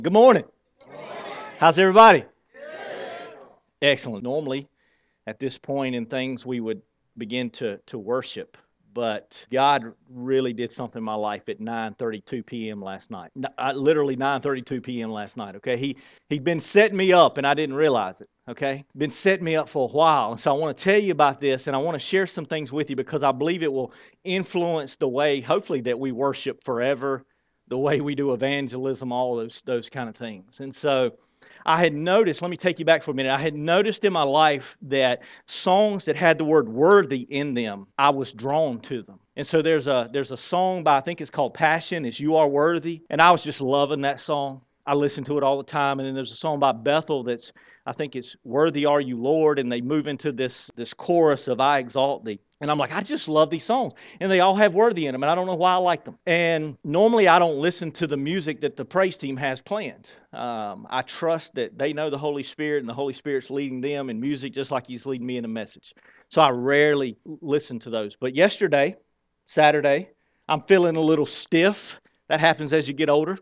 Good morning. How's everybody? Excellent. Normally, at this point in things, we would begin to worship, but God really did something in my life at 9:32 p.m. last night. Literally 9:32 p.m. last night. Okay, he'd been setting me up, and I didn't realize it. Okay, been setting me up for a while, and so I want to tell you about this, and I want to share some things with you because I believe it will influence the way, hopefully, that we worship forever, the way we do evangelism, all those kind of things, and so. I had noticed, let me take you back for a minute. I had noticed in my life that songs that had the word worthy in them, I was drawn to them. And so there's a song by, I think it's called Passion, it's You Are Worthy. And I was just loving that song. I listen to it all the time. And then there's a song by Bethel that's, I think it's Worthy Are You, Lord. And they move into this chorus of I Exalt Thee. And I'm like, I just love these songs. And they all have worthy in them. And I don't know why I like them. And normally I don't listen to the music that the praise team has planned. I trust that they know the Holy Spirit and the Holy Spirit's leading them in music just like He's leading me in a message. So I rarely listen to those. But yesterday, Saturday, I'm feeling a little stiff. That happens as you get older.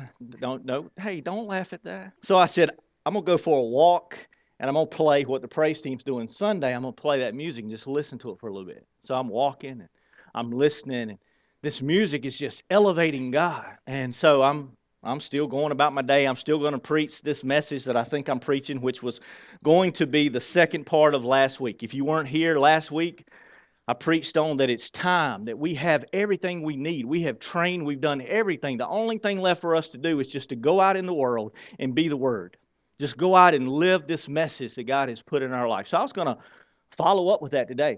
Don't laugh at that. So I said, I'm going to go for a walk and I'm going to play what the praise team's doing Sunday. I'm going to play that music and just listen to it for a little bit. So I'm walking and I'm listening, and this music is just elevating God. And so I'm still going about my day. I'm still going to preach this message that I think I'm preaching, which was going to be the second part of last week. If you weren't here last week, I preached on that it's time, that we have everything we need. We have trained, we've done everything. The only thing left for us to do is just to go out in the world and be the Word. Just go out and live this message that God has put in our life. So I was going to follow up with that today.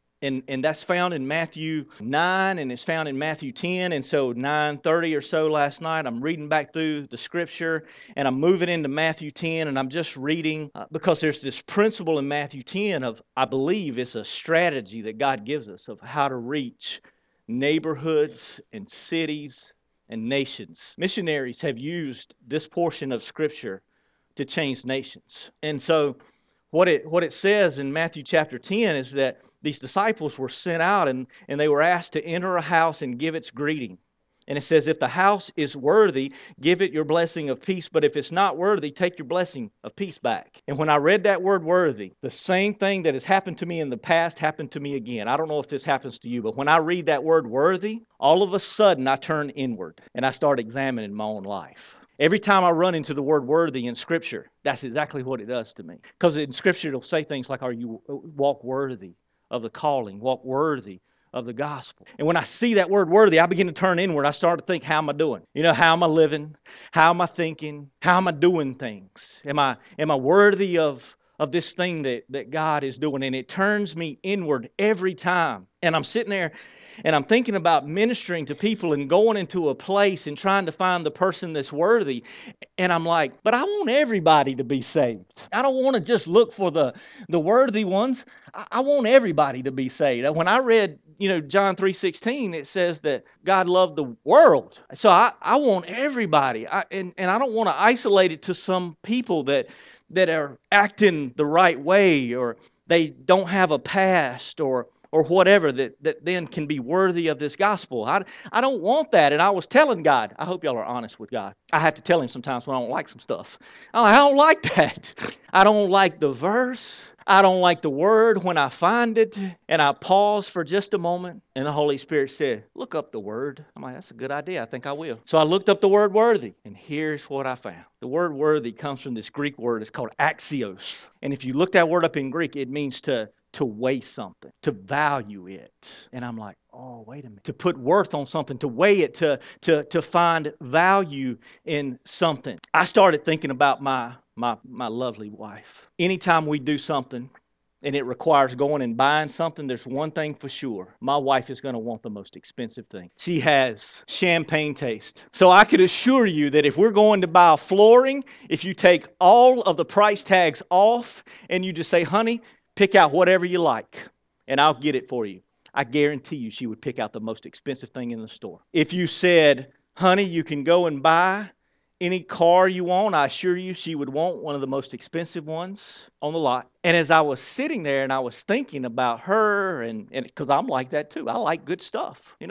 And that's found in Matthew 9, and it's found in Matthew 10. And so 9:30 or so last night, I'm reading back through the Scripture, and I'm moving into Matthew 10, and I'm just reading because there's this principle in Matthew 10 of, I believe, it's a strategy that God gives us of how to reach neighborhoods and cities and nations. Missionaries have used this portion of Scripture to change nations. And so what it says in Matthew chapter 10 is that these disciples were sent out and they were asked to enter a house and give its greeting. And it says, if the house is worthy, give it your blessing of peace. But if it's not worthy, take your blessing of peace back. And when I read that word worthy, the same thing that has happened to me in the past happened to me again. I don't know if this happens to you, but when I read that word worthy, all of a sudden I turn inward and I start examining my own life. Every time I run into the word worthy in Scripture, that's exactly what it does to me. Because in Scripture, it'll say things like, are you walk worthy of the calling, walk worthy of the gospel. And when I see that word worthy, I begin to turn inward. I start to think, how am I doing? How am I living? How am I thinking? How am I doing things? Am I worthy of this thing that God is doing? And it turns me inward every time. And I'm sitting there and I'm thinking about ministering to people and going into a place and trying to find the person that's worthy. And I'm like, but I want everybody to be saved. I don't want to just look for the worthy ones. I want everybody to be saved. When I read, John 3:16, it says that God loved the world. So I want everybody. And I don't want to isolate it to some people that are acting the right way, or they don't have a past, or whatever that then can be worthy of this gospel. I don't want that. And I was telling God, I hope y'all are honest with God. I have to tell Him sometimes when I don't like some stuff. I don't like that. I don't like the verse. I don't like the word when I find it. And I pause for just a moment, and the Holy Spirit said, look up the word. I'm like, that's a good idea. I think I will. So I looked up the word worthy, and here's what I found. The word worthy comes from this Greek word. It's called axios. And if you look that word up in Greek, it means to weigh something, to value it. And I'm like, oh, wait a minute. To put worth on something, to weigh it, to find value in something. I started thinking about my lovely wife. Anytime we do something and it requires going and buying something, there's one thing for sure. My wife is going to want the most expensive thing. She has champagne taste. So I could assure you that if we're going to buy flooring, if you take all of the price tags off and you just say, honey, pick out whatever you like, and I'll get it for you, I guarantee you she would pick out the most expensive thing in the store. If you said, honey, you can go and buy any car you want, I assure you she would want one of the most expensive ones on the lot. And as I was sitting there and I was thinking about her, and because I'm like that too, I like good stuff,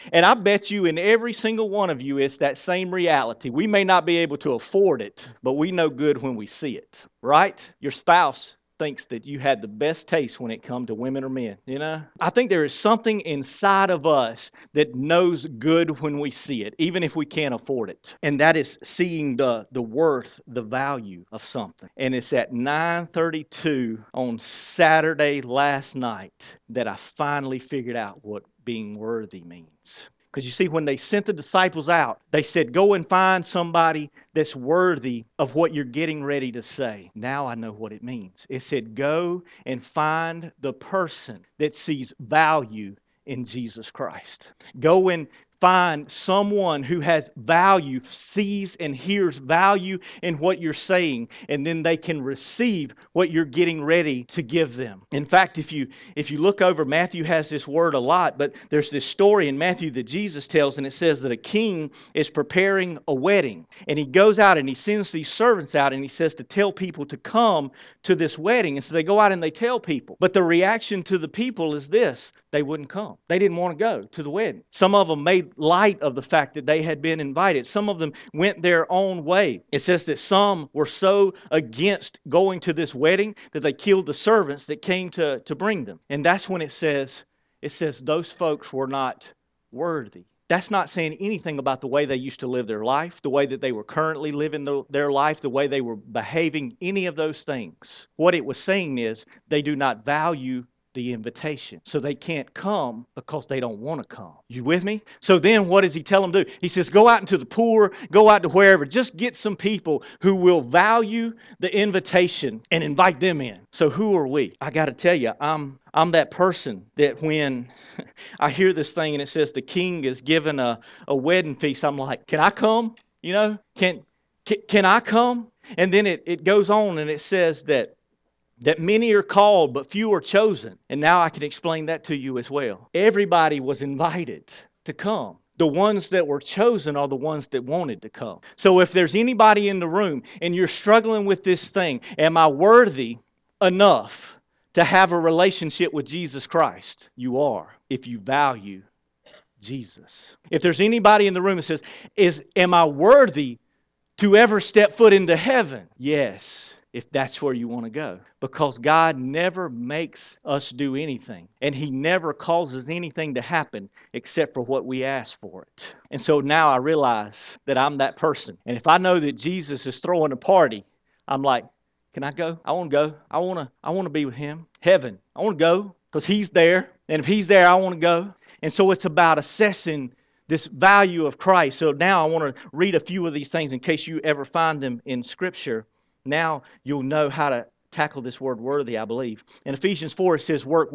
And I bet you in every single one of you, it's that same reality. We may not be able to afford it, but we know good when we see it, right? Your spouse thinks that you had the best taste when it comes to women or men, you know? I think there is something inside of us that knows good when we see it, even if we can't afford it. And that is seeing the worth, the value of something. And it's at 9:32 on Saturday last night that I finally figured out what being worthy means. Because you see, when they sent the disciples out, they said, go and find somebody that's worthy of what you're getting ready to say. Now I know what it means. It said, go and find the person that sees value in Jesus Christ. Go and find someone who has value, sees and hears value in what you're saying, and then they can receive what you're getting ready to give them. In fact, if you look over, Matthew has this word a lot, but there's this story in Matthew that Jesus tells, and it says that a king is preparing a wedding, and he goes out and he sends these servants out, and he says to tell people to come to this wedding. And so they go out and they tell people. But the reaction to the people is this: they wouldn't come. They didn't want to go to the wedding. Some of them made light of the fact that they had been invited. Some of them went their own way. It says that some were so against going to this wedding that they killed the servants that came to bring them. And that's when it says those folks were not worthy. That's not saying anything about the way they used to live their life, the way that they were currently living their life, the way they were behaving, any of those things. What it was saying is they do not value the invitation. So they can't come because they don't want to come. You with me? So then what does he tell them to do? He says, go out into the poor, go out to wherever. Just get some people who will value the invitation and invite them in. So who are we? I got to tell you, I'm that person that when I hear this thing and it says the king is given a wedding feast, I'm like, can I come? You know, can I come? And then it goes on and it says that many are called, but few are chosen. And now I can explain that to you as well. Everybody was invited to come. The ones that were chosen are the ones that wanted to come. So if there's anybody in the room and you're struggling with this thing, am I worthy enough to have a relationship with Jesus Christ? You are, if you value Jesus. If there's anybody in the room that says, am I worthy to ever step foot into heaven? Yes, if that's where you want to go. Because God never makes us do anything. And He never causes anything to happen except for what we ask for it. And so now I realize that I'm that person. And if I know that Jesus is throwing a party, I'm like, can I go? I want to go. I want to be with Him. Heaven. I want to go because He's there. And if He's there, I want to go. And so it's about assessing this value of Christ. So now I want to read a few of these things in case you ever find them in Scripture. Now you'll know how to tackle this word worthy, I believe. In Ephesians 4, it says, walk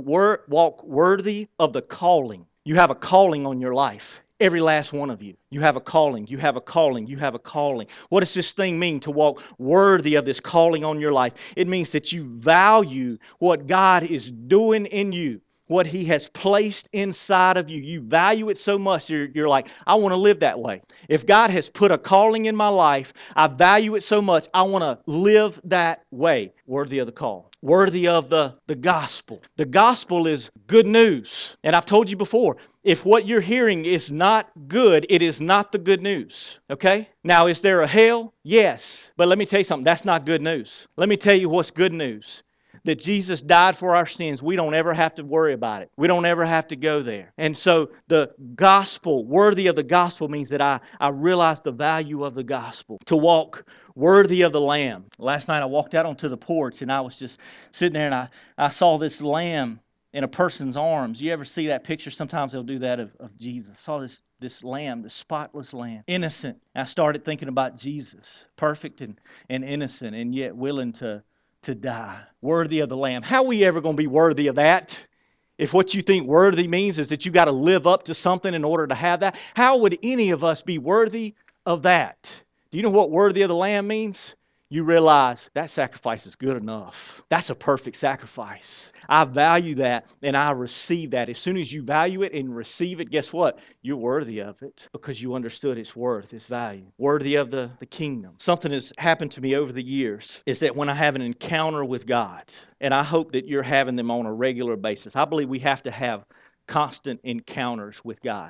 worthy of the calling. You have a calling on your life. Every last one of you. You have a calling. You have a calling. You have a calling. What does this thing mean to walk worthy of this calling on your life? It means that you value what God is doing in you, what He has placed inside of you. You value it so much, you're like, I want to live that way. If God has put a calling in my life, I value it so much, I want to live that way. Worthy of the call. Worthy of the gospel. The gospel is good news. And I've told you before, if what you're hearing is not good, it is not the good news. Okay? Now, is there a hell? Yes. But let me tell you something, that's not good news. Let me tell you what's good news. That Jesus died for our sins. We don't ever have to worry about it. We don't ever have to go there. And so the gospel, worthy of the gospel, means that I realize the value of the gospel. To walk worthy of the Lamb. Last night I walked out onto the porch and I was just sitting there and I saw this lamb in a person's arms. You ever see that picture? Sometimes they'll do that of Jesus. I saw this lamb, this spotless lamb, innocent. I started thinking about Jesus, perfect and innocent and yet willing to die. Worthy of the Lamb. How are we ever going to be worthy of that? If what you think worthy means is that you got to live up to something in order to have that, how would any of us be worthy of that? Do you know what worthy of the Lamb means? You realize that sacrifice is good enough. That's a perfect sacrifice. I value that and I receive that. As soon as you value it and receive it, guess what? You're worthy of it because you understood its worth, its value. Worthy of the kingdom. Something has happened to me over the years is that when I have an encounter with God, and I hope that you're having them on a regular basis, I believe we have to have constant encounters with God.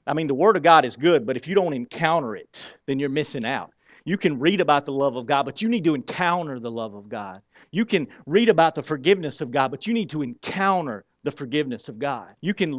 I mean, the Word of God is good, but if you don't encounter it, then you're missing out. You can read about the love of God, but you need to encounter the love of God. You can read about the forgiveness of God, but you need to encounter the forgiveness of God. You can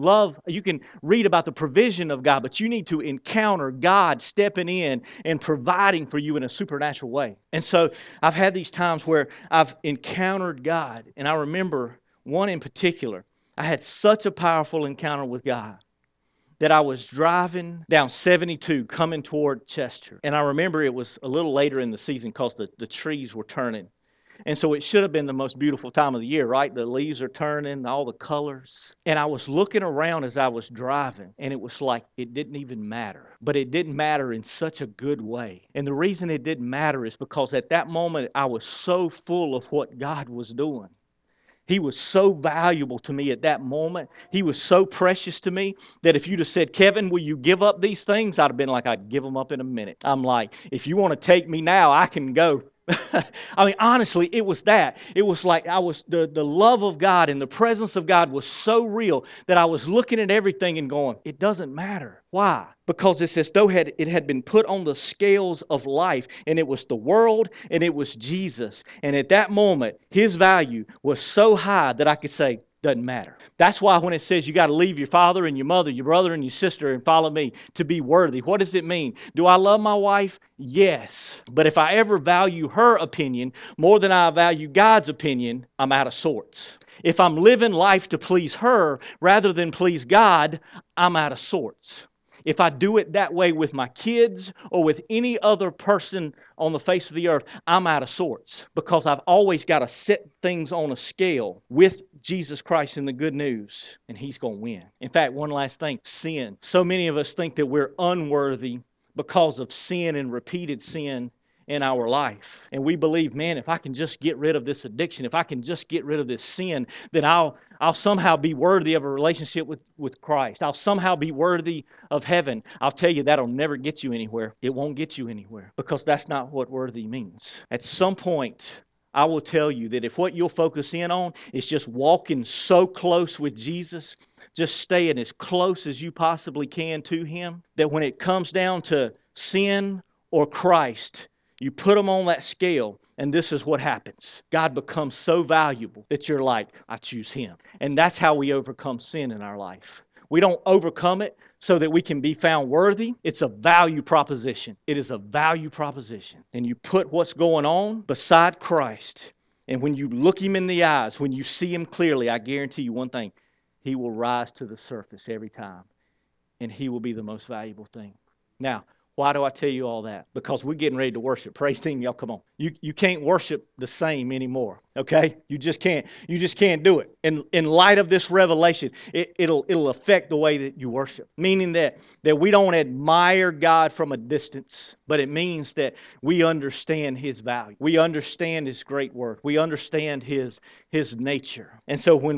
read about the provision of God, but you need to encounter God stepping in and providing for you in a supernatural way. And so I've had these times where I've encountered God, and I remember one in particular. I had such a powerful encounter with God that I was driving down 72 coming toward Chester. And I remember it was a little later in the season because the trees were turning. And so it should have been the most beautiful time of the year, right? The leaves are turning, all the colors. And I was looking around as I was driving, and it was like it didn't even matter. But it didn't matter in such a good way. And the reason it didn't matter is because at that moment I was so full of what God was doing. He was so valuable to me at that moment. He was so precious to me that if you'd have said, Kevin, will you give up these things? I'd have been like, I'd give them up in a minute. I'm like, if you want to take me now, I can go. I mean, honestly, it was that. It was like the love of God and the presence of God was so real that I was looking at everything and going, it doesn't matter. Why? Because it's as though it had been put on the scales of life, and it was the world and it was Jesus. And at that moment, His value was so high that I could say, doesn't matter. That's why when it says you got to leave your father and your mother, your brother and your sister and follow me to be worthy, what does it mean? Do I love my wife? Yes. But if I ever value her opinion more than I value God's opinion, I'm out of sorts. If I'm living life to please her rather than please God, I'm out of sorts. If I do it that way with my kids or with any other person on the face of the earth, I'm out of sorts because I've always got to set things on a scale with Jesus Christ and the good news, and He's going to win. In fact, one last thing, sin. So many of us think that we're unworthy because of sin and repeated sin in our life. And we believe, man, if I can just get rid of this addiction, if I can just get rid of this sin, then I'll somehow be worthy of a relationship with Christ. I'll somehow be worthy of heaven. I'll tell you, that'll never get you anywhere. It won't get you anywhere because that's not what worthy means. At some point, I will tell you that if what you'll focus in on is just walking so close with Jesus, just staying as close as you possibly can to Him, that when it comes down to sin or Christ, you put them on that scale, and this is what happens. God becomes so valuable that you're like, I choose Him. And that's how we overcome sin in our life. We don't overcome it so that we can be found worthy. It's a value proposition. It is a value proposition. And you put what's going on beside Christ, and when you look Him in the eyes, when you see Him clearly, I guarantee you one thing, He will rise to the surface every time, and He will be the most valuable thing. Now, why do I tell you all that? Because we're getting ready to worship. Praise team, y'all come on. You can't worship the same anymore, okay? You just can't. You just can't do it. In light of this revelation, it'll affect the way that you worship. Meaning that we don't admire God from a distance, but it means that we understand His value. We understand His great work. We understand His nature. And so when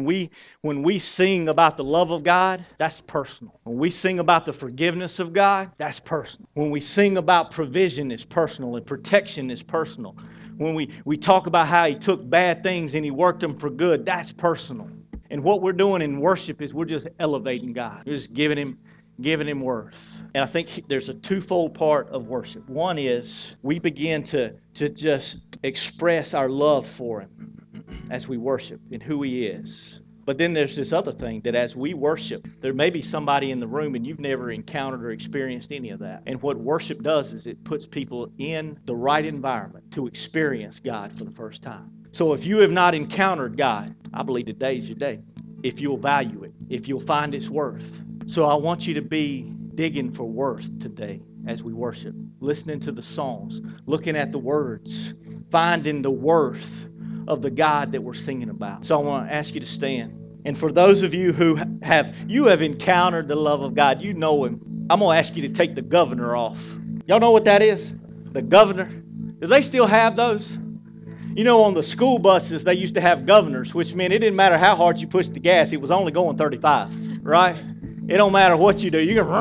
we sing about the love of God, that's personal. When we sing about the forgiveness of God, that's personal. When we sing about provision, it's personal, and protection is personal. When we talk about how He took bad things and He worked them for good, that's personal. And what we're doing in worship is we're just elevating God. We're just giving Him worth. And I think there's a twofold part of worship. One is we begin to just express our love for Him as we worship and who He is. But then there's this other thing that as we worship, there may be somebody in the room and you've never encountered or experienced any of that. And what worship does is it puts people in the right environment to experience God for the first time. So if you have not encountered God, I believe today is your day. If you'll value it, if you'll find its worth. So I want you to be digging for worth today as we worship, listening to the songs, looking at the words, finding the worth of the God that we're singing about. So I want to ask you to stand. And for those of you who have encountered the love of God, you know Him, I'm going to ask you to take the governor off. Y'all know what that is? The governor. Do they still have those? You know, on the school buses, they used to have governors, which meant it didn't matter how hard you pushed the gas, it was only going 35, right? It don't matter what you do. You can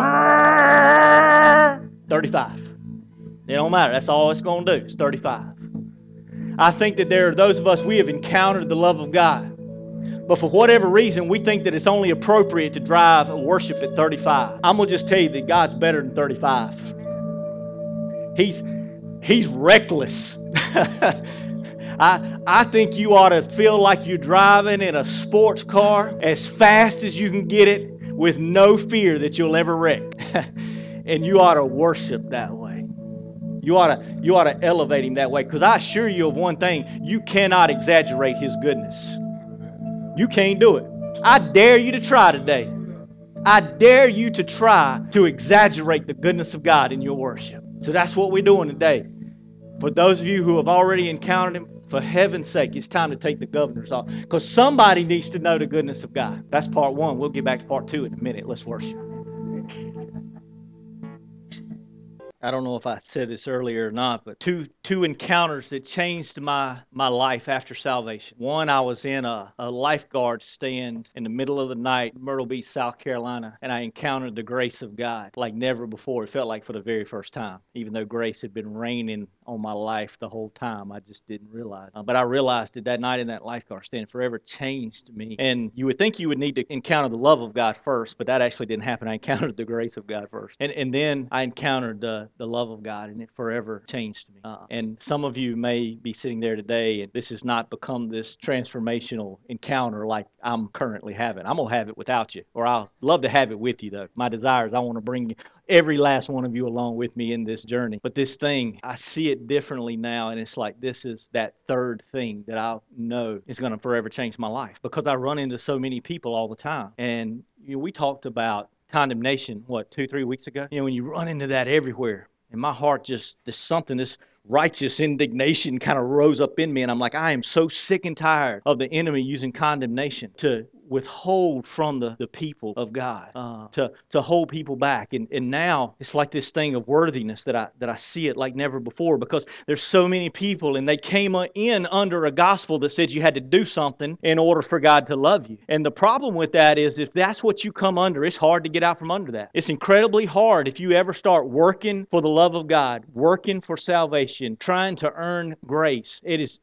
35. It don't matter. That's all it's going to do. It's 35. I think that there are those of us, we have encountered the love of God. But for whatever reason, we think that it's only appropriate to drive worship at 35. I'm going to just tell you that God's better than 35. He's reckless. I think you ought to feel like you're driving in a sports car as fast as you can get it with no fear that you'll ever wreck. And you ought to worship that way. You ought to elevate Him that way. Because I assure you of one thing, you cannot exaggerate His goodness. You can't do it. I dare you to try today. I dare you to try to exaggerate the goodness of God in your worship. So that's what we're doing today. For those of you who have already encountered Him, for heaven's sake, it's time to take the governors off. Because somebody needs to know the goodness of God. That's part one. We'll get back to part two in a minute. Let's worship. I don't know if I said this earlier or not, but two encounters that changed my life after salvation. One, I was in a lifeguard stand in the middle of the night, Myrtle Beach, South Carolina, and I encountered the grace of God like never before. It felt like for the very first time, even though grace had been raining on my life the whole time. I just didn't realize. But I realized that night in that lifeguard stand forever changed me. And you would think you would need to encounter the love of God first, but that actually didn't happen. I encountered the grace of God first. And then I encountered the love of God, and it forever changed me. And some of you may be sitting there today, and this has not become this transformational encounter like I'm currently having. I'm going to have it without you, or I'll love to have it with you, though. My desire is I want to bring every last one of you along with me in this journey. But this thing, I see it differently now, and it's like this is that third thing that I know is going to forever change my life, because I run into so many people all the time. And we talked about condemnation, 2-3 weeks ago? When you run into that everywhere, and my heart just, this righteous indignation kind of rose up in me, and I'm like, I am so sick and tired of the enemy using condemnation to withhold from the people of God, to hold people back. And now it's like this thing of worthiness that I see it like never before, because there's so many people, and they came in under a gospel that said you had to do something in order for God to love you. And the problem with that is, if that's what you come under, it's hard to get out from under that. It's incredibly hard if you ever start working for the love of God, working for salvation, trying to earn grace.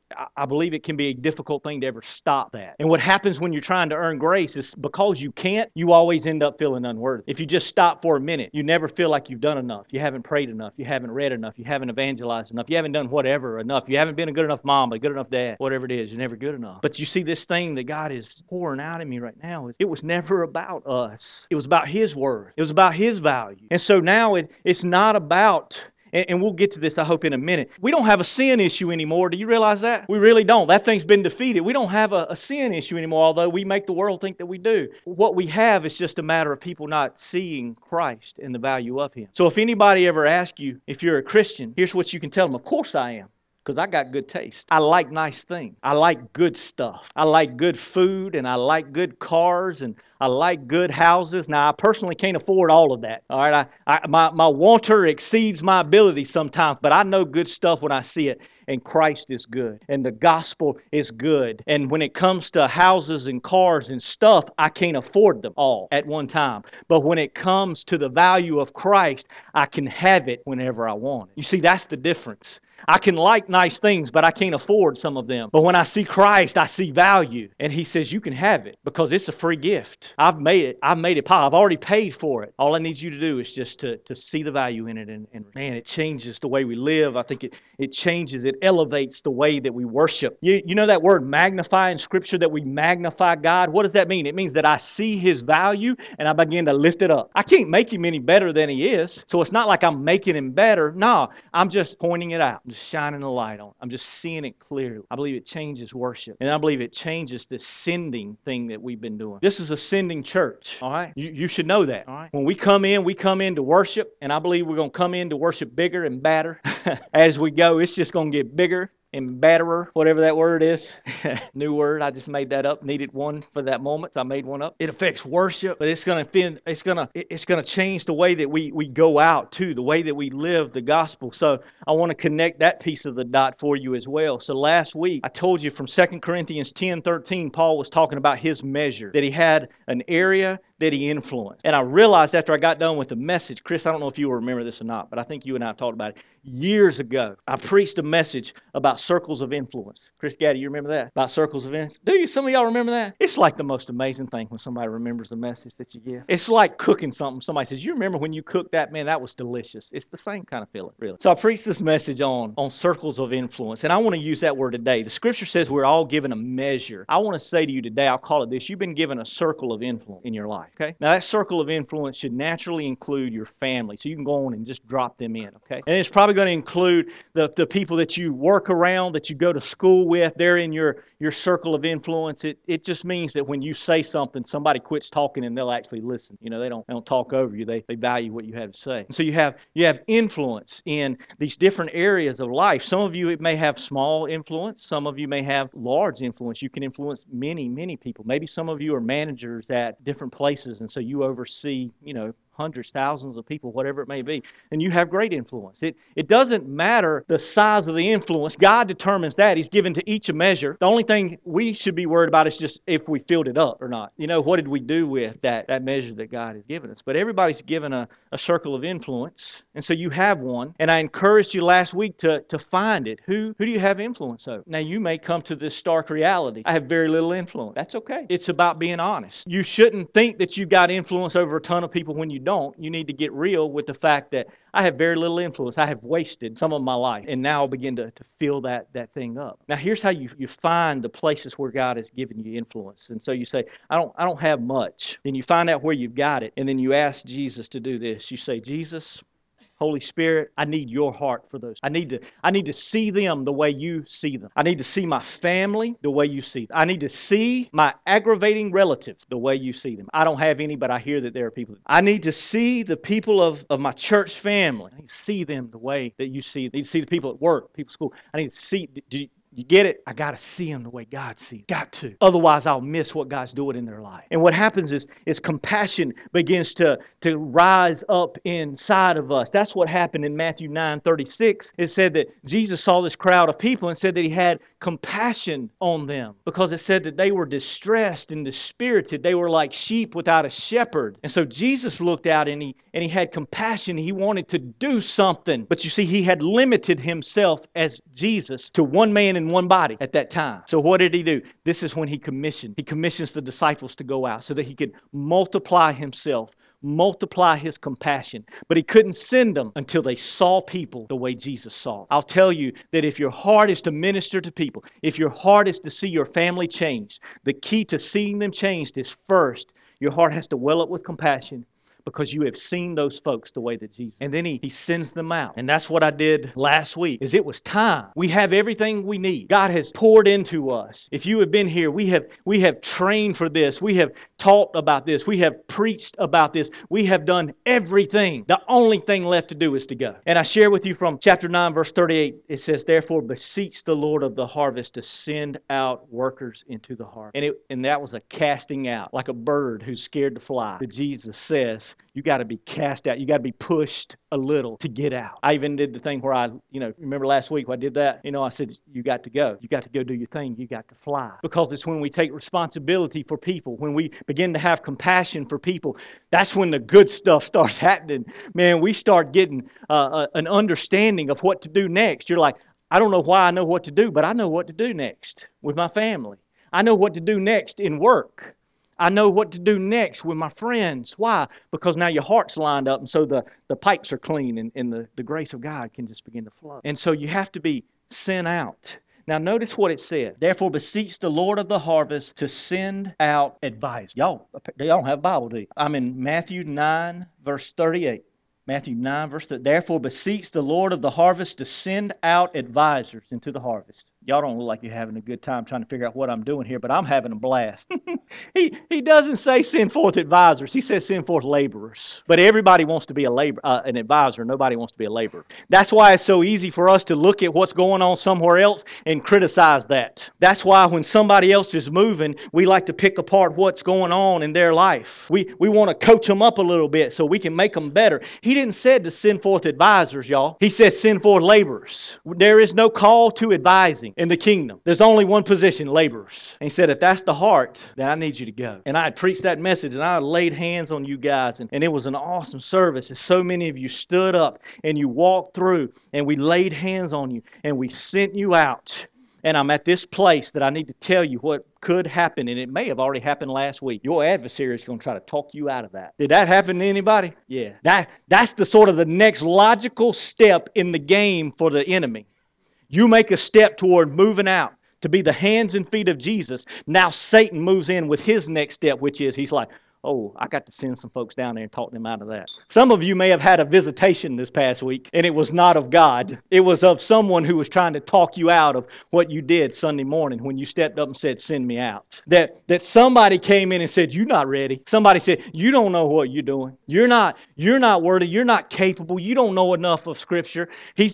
I believe it can be a difficult thing to ever stop that. And what happens when you're trying to earn grace is, because you can't, you always end up feeling unworthy. If you just stop for a minute, you never feel like you've done enough. You haven't prayed enough. You haven't read enough. You haven't evangelized enough. You haven't done whatever enough. You haven't been a good enough mom, a good enough dad, whatever it is. You're never good enough. But you see, this thing that God is pouring out in me right now, it was never about us. It was about His word. It was about His value. And so now it's not about... And we'll get to this, I hope, in a minute. We don't have a sin issue anymore. Do you realize that? We really don't. That thing's been defeated. We don't have a sin issue anymore, although we make the world think that we do. What we have is just a matter of people not seeing Christ and the value of Him. So if anybody ever asks you if you're a Christian, here's what you can tell them. Of course I am. Because I got good taste. I like nice things. I like good stuff. I like good food, and I like good cars, and I like good houses. Now, I personally can't afford all of that. All right, my wanter exceeds my ability sometimes, but I know good stuff when I see it. And Christ is good, and the gospel is good. And when it comes to houses and cars and stuff, I can't afford them all at one time. But when it comes to the value of Christ, I can have it whenever I want it. You see, that's the difference. I can like nice things, but I can't afford some of them. But when I see Christ, I see value. And He says, you can have it because it's a free gift. I've made it possible. I've already paid for it. All I need you to do is just to see the value in it. And man, it changes the way we live. I think it changes, it elevates the way that we worship. You know that word magnify in Scripture, that we magnify God? What does that mean? It means that I see His value and I begin to lift it up. I can't make Him any better than He is. So it's not like I'm making Him better. No, I'm just pointing it out. I'm just shining the light on it. I'm just seeing it clearly. I believe it changes worship. And I believe it changes this sending thing that we've been doing. This is a sending church, all right? You should know that, all right? When we come in to worship, and I believe we're going to come in to worship bigger and badder. As we go, it's just going to get bigger and batterer, whatever that word is. New word, I just made that up. Needed one for that moment, so I made one up. It affects worship, but it's gonna change the way that we go out too, the way that we live the gospel. So I want to connect that piece of the dot for you as well. So last week I told you from 2 Corinthians 10:13, Paul was talking about his measure, that he had an area that he influenced. And I realized after I got done with the message, Chris, I don't know if you will remember this or not, but I think you and I have talked about it. Years ago, I preached a message about circles of influence. Chris Gaddy, you remember that? About circles of influence? Do you? Some of y'all remember that? It's like the most amazing thing when somebody remembers a message that you give. It's like cooking something. Somebody says, you remember when you cooked that? Man, that was delicious. It's the same kind of feeling, really. So I preached this message on circles of influence, and I want to use that word today. The scripture says we're all given a measure. I want to say to you today, I'll call it this. You've been given a circle of influence in your life, okay? Now, that circle of influence should naturally include your family, so you can go on and just drop them in, okay? And it's probably going to include the people that you work around, that you go to school with. They're in your circle of influence. It just means that when you say something, somebody quits talking and they'll actually listen. You know, they don't talk over you. They value what you have to say. And so you have influence in these different areas of life. Some of you, it may have small influence. Some of you may have large influence. You can influence many, many people. Maybe some of you are managers at different places, and so you oversee, hundreds, thousands of people, whatever it may be, and you have great influence. It doesn't matter the size of the influence. God determines that. He's given to each a measure. The only thing we should be worried about is just if we filled it up or not. What did we do with that measure that God has given us? But everybody's given a circle of influence, and so you have one, and I encouraged you last week to find it. Who do you have influence over? Now, you may come to this stark reality. I have very little influence. That's okay. It's about being honest. You shouldn't think that you've got influence over a ton of people when you don't. You need to get real with the fact that I have very little influence. I have wasted some of my life, and now I'll begin to fill that thing up. Now, here's how you find the places where God has given you influence. And so you say, I don't have much. Then you find out where you've got it, and then you ask Jesus to do this. You say, Jesus, Holy Spirit, I need your heart for those. I need to see them the way you see them. I need to see my family the way you see them. I need to see my aggravating relatives the way you see them. I don't have any, but I hear that there are people. I need to see the people of my church family. I need to see them the way that you see them. I need to see the people at work, people at school. I need to see... You get it? I got to see them the way God sees them. Got to. Otherwise, I'll miss what God's doing in their life. And what happens is compassion begins to rise up inside of us. That's what happened in Matthew 9:36. It said that Jesus saw this crowd of people and said that He had compassion on them because it said that they were distressed and dispirited. They were like sheep without a shepherd. And so Jesus looked out and he had compassion. He wanted to do something. But you see, He had limited Himself as Jesus to one man in one body at that time. So what did He do? This is when He commissions the disciples to go out so that He could multiply Himself, multiply His compassion. But He couldn't send them until they saw people the way Jesus saw. I'll tell you that if your heart is to minister to people, if your heart is to see your family changed, the key to seeing them changed is first, your heart has to well up with compassion, because you have seen those folks the way that Jesus. And then he sends them out. And that's what I did last week, is it was time. We have everything we need. God has poured into us. If you have been here, we have trained for this. We have taught about this. We have preached about this. We have done everything. The only thing left to do is to go. And I share with you from chapter 9, verse 38, it says, therefore beseech the Lord of the harvest to send out workers into the harvest. And that was a casting out, like a bird who's scared to fly. But Jesus says, you got to be cast out. You got to be pushed a little to get out. I even did the thing where remember last week when I did that? I said, you got to go. You got to go do your thing. You got to fly. Because it's when we take responsibility for people, when we begin to have compassion for people, that's when the good stuff starts happening. Man, we start getting an understanding of what to do next. You're like, I don't know why I know what to do, but I know what to do next with my family. I know what to do next in work. I know what to do next with my friends. Why? Because now your heart's lined up, and so the pipes are clean, and the grace of God can just begin to flow. And so you have to be sent out. Now notice what it said. Therefore beseech the Lord of the harvest to send out advisors. Y'all don't have a Bible, do you? I'm in Matthew 9, verse 38. Matthew 9, verse 38. Therefore beseech the Lord of the harvest to send out advisors into the harvest. Y'all don't look like you're having a good time trying to figure out what I'm doing here, but I'm having a blast. He doesn't say send forth advisors. He says send forth laborers. But everybody wants to be an advisor. Nobody wants to be a laborer. That's why it's so easy for us to look at what's going on somewhere else and criticize that. That's why when somebody else is moving, we like to pick apart what's going on in their life. We want to coach them up a little bit so we can make them better. He He didn't say to send forth advisors, y'all. He said send forth laborers. There is no call to advising in the kingdom. There's only one position, laborers. And he said, if that's the heart, then I need you to go. And I had preached that message, and I laid hands on you guys, and it was an awesome service. And so many of you stood up, and you walked through, and we laid hands on you, and we sent you out. And I'm at this place that I need to tell you what could happen, and it may have already happened last week. Your adversary is going to try to talk you out of that. Did that happen to anybody? Yeah. That's the sort of the next logical step in the game for the enemy. You make a step toward moving out to be the hands and feet of Jesus. Now Satan moves in with his next step, which is he's like, oh, I got to send some folks down there and talk them out of that. Some of you may have had a visitation this past week, and it was not of God. It was of someone who was trying to talk you out of what you did Sunday morning when you stepped up and said, send me out. That somebody came in and said, you're not ready. Somebody said, you don't know what you're doing. You're not worthy. You're not capable. You don't know enough of Scripture.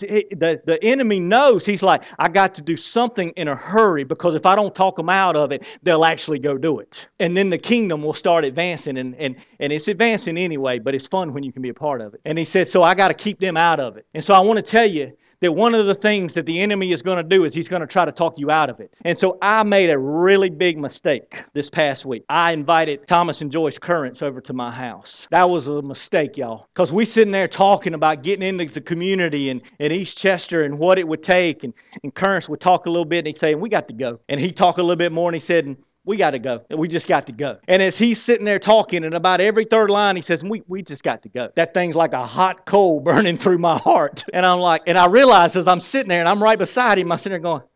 The enemy knows. He's like, I got to do something in a hurry, because if I don't talk them out of it, they'll actually go do it. And then the kingdom will start advancing. And it's advancing anyway, but it's fun when you can be a part of it. And he said, so I got to keep them out of it. And so I want to tell you that one of the things that the enemy is going to do is he's going to try to talk you out of it. And so I made a really big mistake this past week. I invited Thomas and Joyce Currents over to my house. That was a mistake, y'all, because we sitting there talking about getting into the community in East Chester and what it would take. And Currents would talk a little bit, and he'd say, we got to go. And he'd talk a little bit more, and he said, we got to go. We just got to go. And as he's sitting there talking, and about every third line, he says, we just got to go. That thing's like a hot coal burning through my heart. And I'm like, and I realize as I'm sitting there and I'm right beside him, I'm sitting there going,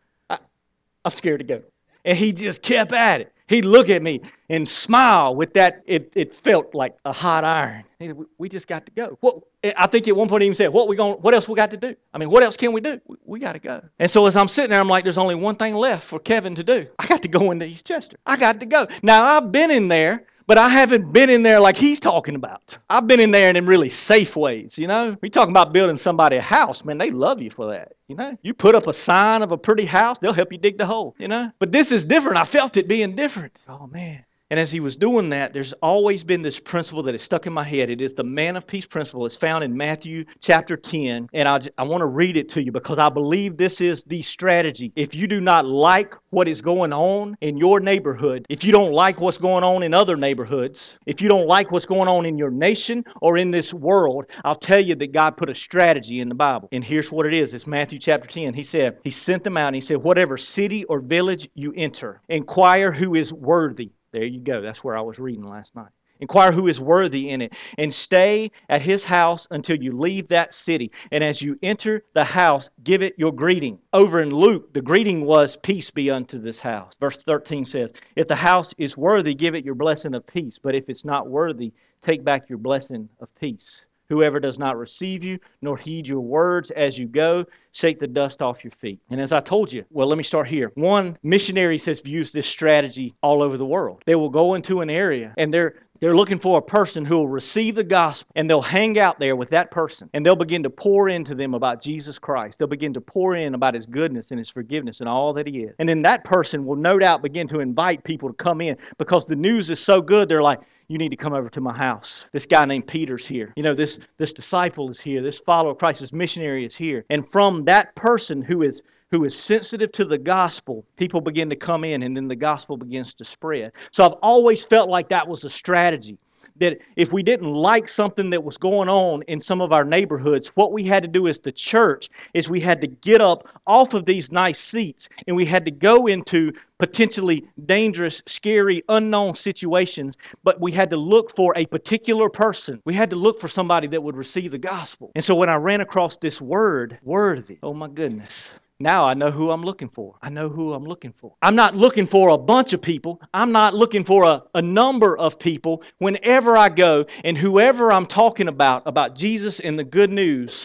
I'm scared to go. And he just kept at it. He'd look at me and smile with that. It felt like a hot iron. He said, we just got to go. I think at one point he even said, what else we got to do? I mean, what else can we do? We got to go. And so as I'm sitting there, I'm like, there's only one thing left for Kevin to do. I got to go into East Chester. I got to go. Now, I've been in there, but I haven't been in there like he's talking about. I've been in there in really safe ways, you know. We talking about building somebody a house, man, they love you for that, you know. You put up a sign of a pretty house, they'll help you dig the hole, you know. But this is different. I felt it being different. Oh, man. And as he was doing that, there's always been this principle that is stuck in my head. It is the man of peace principle. It's found in Matthew chapter 10. And I want to read it to you because I believe this is the strategy. If you do not like what is going on in your neighborhood, if you don't like what's going on in other neighborhoods, if you don't like what's going on in your nation or in this world, I'll tell you that God put a strategy in the Bible. And here's what it is. It's Matthew chapter 10. He said, he sent them out and he said, whatever city or village you enter, inquire who is worthy. There you go. That's where I was reading last night. Inquire who is worthy in it, and stay at his house until you leave that city. And as you enter the house, give it your greeting. Over in Luke, the greeting was, peace be unto this house. Verse 13 says, if the house is worthy, give it your blessing of peace. But if it's not worthy, take back your blessing of peace. Whoever does not receive you, nor heed your words as you go, shake the dust off your feet. And as I told you, well, let me start here. One, missionaries has used this strategy all over the world. They will go into an area, and they're looking for a person who will receive the gospel, and they'll hang out there with that person, and they'll begin to pour into them about Jesus Christ. They'll begin to pour in about His goodness and His forgiveness and all that He is. And then that person will no doubt begin to invite people to come in because the news is so good, they're like, you need to come over to my house. This guy named Peter's here. You know, this disciple is here. This follower of Christ, this missionary is here. And from that person who is sensitive to the gospel, people begin to come in, and then the gospel begins to spread. So I've always felt like that was a strategy. That if we didn't like something that was going on in some of our neighborhoods, what we had to do as the church is we had to get up off of these nice seats and we had to go into potentially dangerous, scary, unknown situations, but we had to look for a particular person. We had to look for somebody that would receive the gospel. And so when I ran across this word, worthy, oh my goodness. Now I know who I'm looking for. I know who I'm looking for. I'm not looking for a bunch of people. I'm not looking for a number of people. Whenever I go and whoever I'm talking about Jesus and the good news,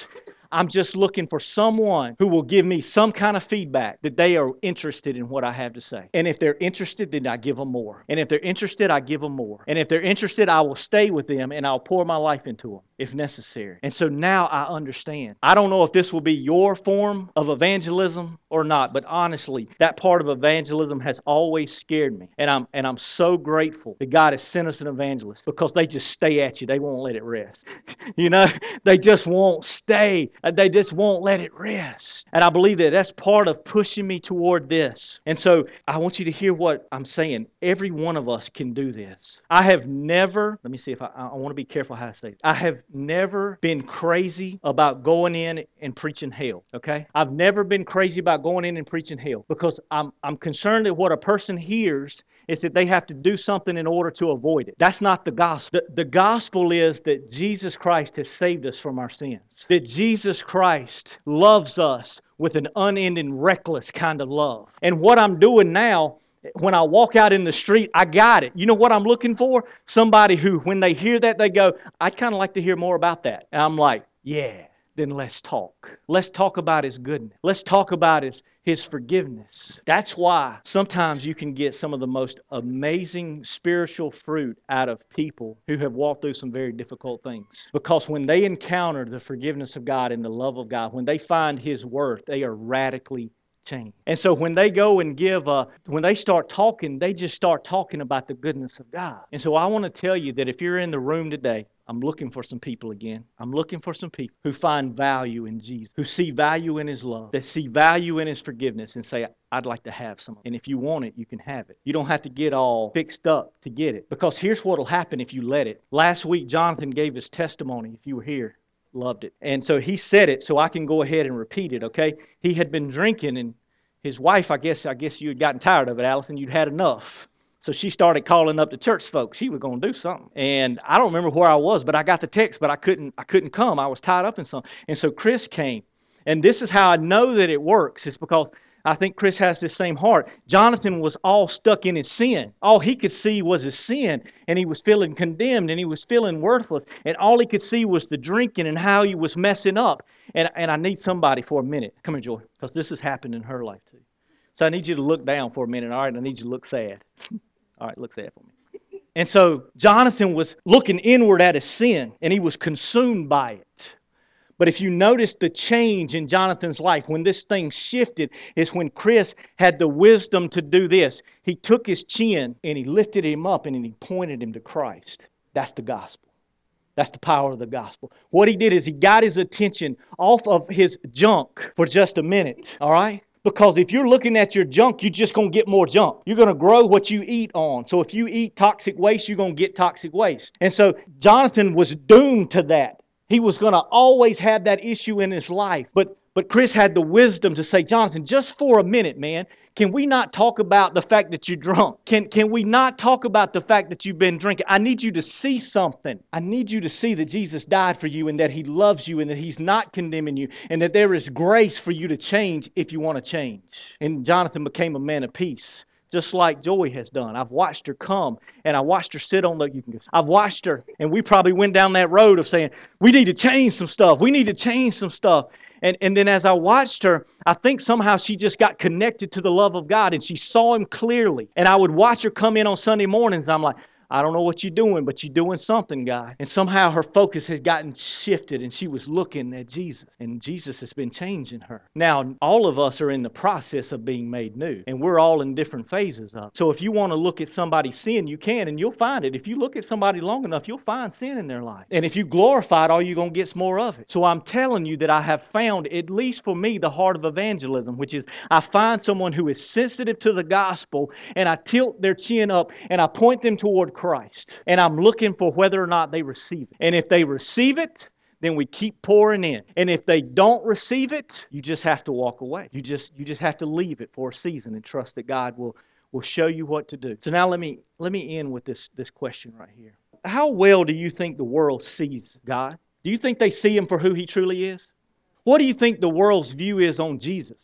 I'm just looking for someone who will give me some kind of feedback that they are interested in what I have to say. And if they're interested, then I give them more. And if they're interested, I give them more. And if they're interested, I will stay with them and I'll pour my life into them if necessary. And so now I understand. I don't know if this will be your form of evangelism or not, but honestly, that part of evangelism has always scared me. And I'm so grateful that God has sent us an evangelist, because they just stay at you. They won't let it rest. You know, they just won't stay. They just won't let it rest. And I believe that that's part of pushing me toward this. And so I want you to hear what I'm saying. Every one of us can do this. I have never, let me see if I want to be careful how I say it. I have never been crazy about going in and preaching hell, okay? I've never been crazy about going in and preaching hell, because I'm concerned that what a person hears is that they have to do something in order to avoid it. That's not the gospel. The gospel is that Jesus Christ has saved us from our sins. That Jesus Christ loves us with an unending, reckless kind of love. And what I'm doing now, when I walk out in the street, I got it. You know what I'm looking for? Somebody who, when they hear that, they go, I'd kind of like to hear more about that. And I'm like, yeah. Then let's talk. Let's talk about His goodness. Let's talk about His forgiveness. That's why sometimes you can get some of the most amazing spiritual fruit out of people who have walked through some very difficult things. Because when they encounter the forgiveness of God and the love of God, when they find His worth, they are radically changed. And so when they go and when they start talking, they just start talking about the goodness of God. And so I want to tell you that if you're in the room today, I'm looking for some people again. I'm looking for some people who find value in Jesus, who see value in His love, that see value in His forgiveness and say, I'd like to have some. And if you want it, you can have it. You don't have to get all fixed up to get it. Because here's what will happen if you let it. Last week, Jonathan gave his testimony, if you were here. Loved it. And so he said it, so I can go ahead and repeat it, okay? He had been drinking, and his wife, I guess you had gotten tired of it, Allison. You'd had enough. So she started calling up the church folks. She was going to do something. And I don't remember where I was, but I got the text, but I couldn't come. I was tied up in something. And so Chris came. And this is how I know that it works. It's because I think Chris has this same heart. Jonathan was all stuck in his sin. All he could see was his sin, and he was feeling condemned, and he was feeling worthless. And all he could see was the drinking and how he was messing up. And I need somebody for a minute. Come here, Joy, because this has happened in her life too. So I need you to look down for a minute, all right? I need you to look sad. All right, look sad for me. And so Jonathan was looking inward at his sin, and he was consumed by it. But if you notice the change in Jonathan's life, when this thing shifted, is when Chris had the wisdom to do this. He took his chin, and he lifted him up, and he pointed him to Christ. That's the gospel. That's the power of the gospel. What he did is he got his attention off of his junk for just a minute, all right? Because if you're looking at your junk, you're just going to get more junk. You're going to grow what you eat on. So if you eat toxic waste, you're going to get toxic waste. And so Jonathan was doomed to that. He was going to always have that issue in his life. But Chris had the wisdom to say, Jonathan, just for a minute, man, can we not talk about the fact that you're drunk? Can we not talk about the fact that you've been drinking? I need you to see something. I need you to see that Jesus died for you and that He loves you and that He's not condemning you and that there is grace for you to change if you want to change. And Jonathan became a man of peace, just like Joey has done. I've watched her come, and I watched her sit on the, I've watched her, and we probably went down that road of saying, we need to change some stuff. We need to change some stuff. And then as I watched her, I think somehow she just got connected to the love of God, and she saw Him clearly. And I would watch her come in on Sunday mornings, and I'm like, I don't know what you're doing, but you're doing something, guy. And somehow her focus has gotten shifted, and she was looking at Jesus, and Jesus has been changing her. Now, all of us are in the process of being made new, and we're all in different phases of it. So if you want to look at somebody's sin, you can, and you'll find it. If you look at somebody long enough, you'll find sin in their life. And if you glorify it, all you're going to get is more of it. So I'm telling you that I have found, at least for me, the heart of evangelism, which is I find someone who is sensitive to the gospel, and I tilt their chin up, and I point them toward Christ. And I'm looking for whether or not they receive it. And if they receive it, then we keep pouring in. And if they don't receive it, you just have to walk away. You just have to leave it for a season and trust that God will show you what to do. So now let me end with this question right here. How well do you think the world sees God? Do you think they see Him for who He truly is? What do you think the world's view is on Jesus?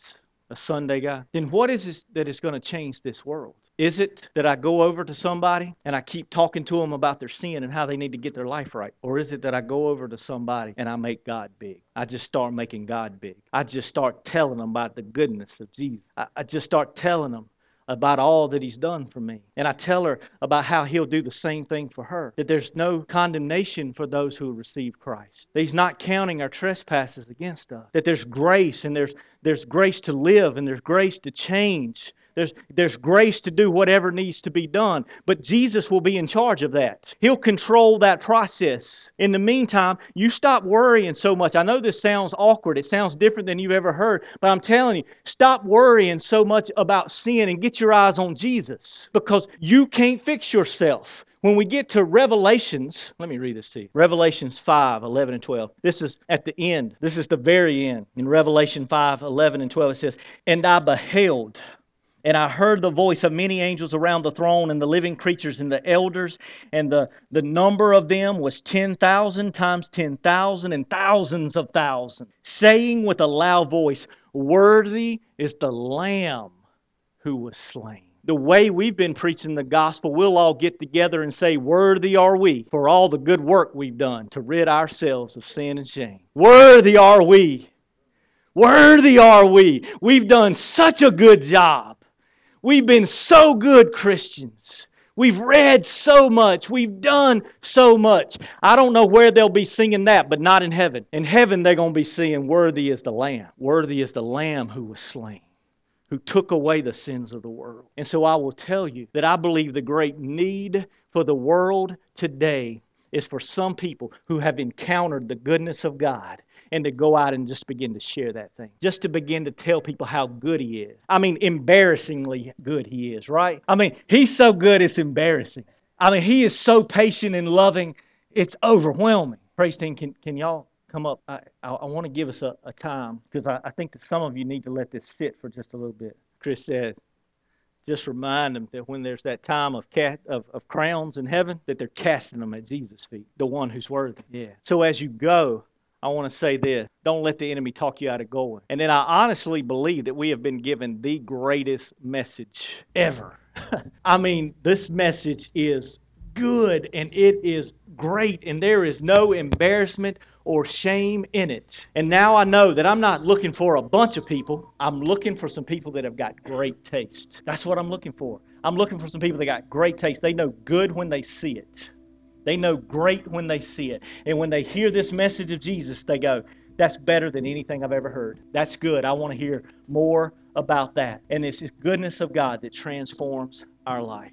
a Sunday guy, then what is it that is going to change this world? Is it that I go over to somebody and I keep talking to them about their sin and how they need to get their life right? Or is it that I go over to somebody and I make God big? I just start making God big. I just start telling them about the goodness of Jesus. I just start telling them about all that He's done for me. And I tell her about how He'll do the same thing for her. That there's no condemnation for those who receive Christ. That He's not counting our trespasses against us. That there's grace, and there's grace to live, and there's grace to change. There's grace to do whatever needs to be done. But Jesus will be in charge of that. He'll control that process. In the meantime, you stop worrying so much. I know this sounds awkward. It sounds different than you've ever heard. But I'm telling you, stop worrying so much about sin and get your eyes on Jesus. Because you can't fix yourself. When we get to Revelations, let me read this to you. Revelations 5, 11 and 12. This is at the end. This is the very end. In Revelation 5, 11 and 12 it says, "And I beheld, and I heard the voice of many angels around the throne and the living creatures and the elders, and the number of them was 10,000 times 10,000 and thousands of thousands, saying with a loud voice, Worthy is the Lamb who was slain." The way we've been preaching the gospel, we'll all get together and say, "Worthy are we for all the good work we've done to rid ourselves of sin and shame. Worthy are we. Worthy are we. We've done such a good job. We've been so good Christians. We've read so much. We've done so much." I don't know where they'll be singing that, but not in heaven. In heaven, they're going to be singing, "Worthy is the Lamb. Worthy is the Lamb who was slain, who took away the sins of the world." And so I will tell you that I believe the great need for the world today is for some people who have encountered the goodness of God and to go out and just begin to share that thing. Just to begin to tell people how good He is. I mean, embarrassingly good He is, right? I mean, He's so good it's embarrassing. I mean, He is so patient and loving, it's overwhelming. Praise team, can y'all come up? I want to give us a time, because I think that some of you need to let this sit for just a little bit. Chris said, just remind them that when there's that time of crowns in heaven, that they're casting them at Jesus' feet, the one who's worthy. Yeah. So as you go, I want to say this. Don't let the enemy talk you out of going. And then I honestly believe that we have been given the greatest message ever. I mean, this message is good and it is great, and there is no embarrassment or shame in it. And now I know that I'm not looking for a bunch of people. I'm looking for some people that have got great taste. That's what I'm looking for. I'm looking for some people that got great taste. They know good when they see it. They know great when they see it. And when they hear this message of Jesus, they go, "That's better than anything I've ever heard. That's good. I want to hear more about that." And it's the goodness of God that transforms our life.